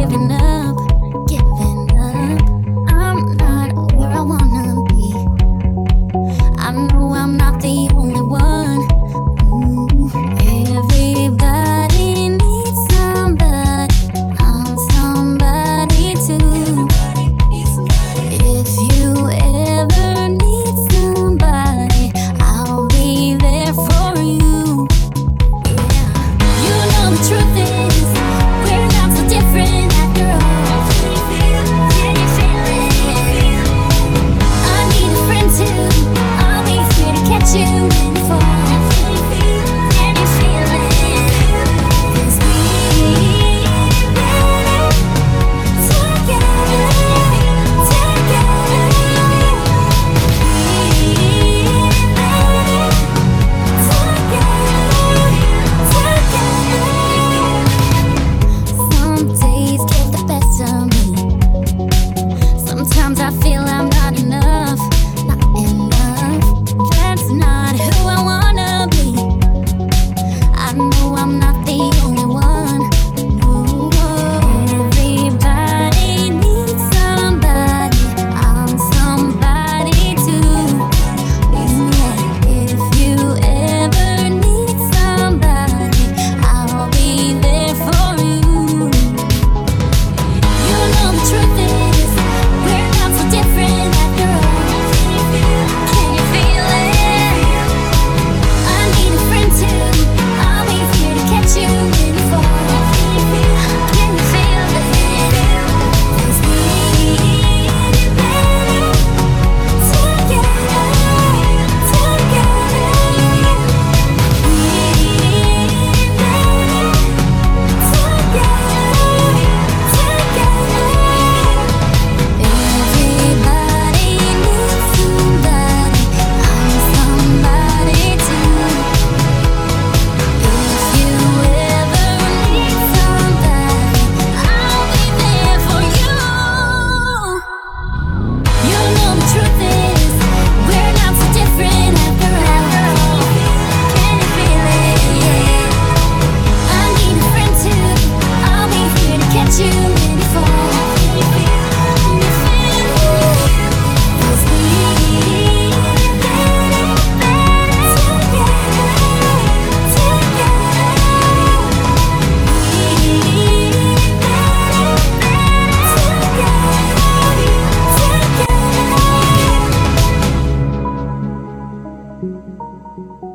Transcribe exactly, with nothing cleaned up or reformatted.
giving up, giving up. I'm not where I wanna be. I know I'm not the only one. Ooh, everybody needs somebody. I'm somebody too. If you ever need somebody, I'll be there for you. Yeah, you know the truth is we're not so different after all. Can you feel it? I need a friend too. I'll be here to catch you when you fall. Can you feel it? 'Cause we some days get the best of me. Sometimes I feel I'm not enough, not enough. That's not who I wanna be. I know I'm not the only one. No, everybody needs somebody. I'm somebody too. Yeah, if you ever need somebody, I'll be there for you. You know the truth is we're not so different after all. Can you feel it? I need a friend too. I'll be here to catch you when you fall. Can you feel it? 'Cause we everybody needs somebody. I'm somebody too. If you ever need somebody, I'll be there for you. You know the truth is we're not so different after all. Can you feel it? I need a friend too. I'll be here to catch you when you fall. Can you feel it? 'Cause we together, together.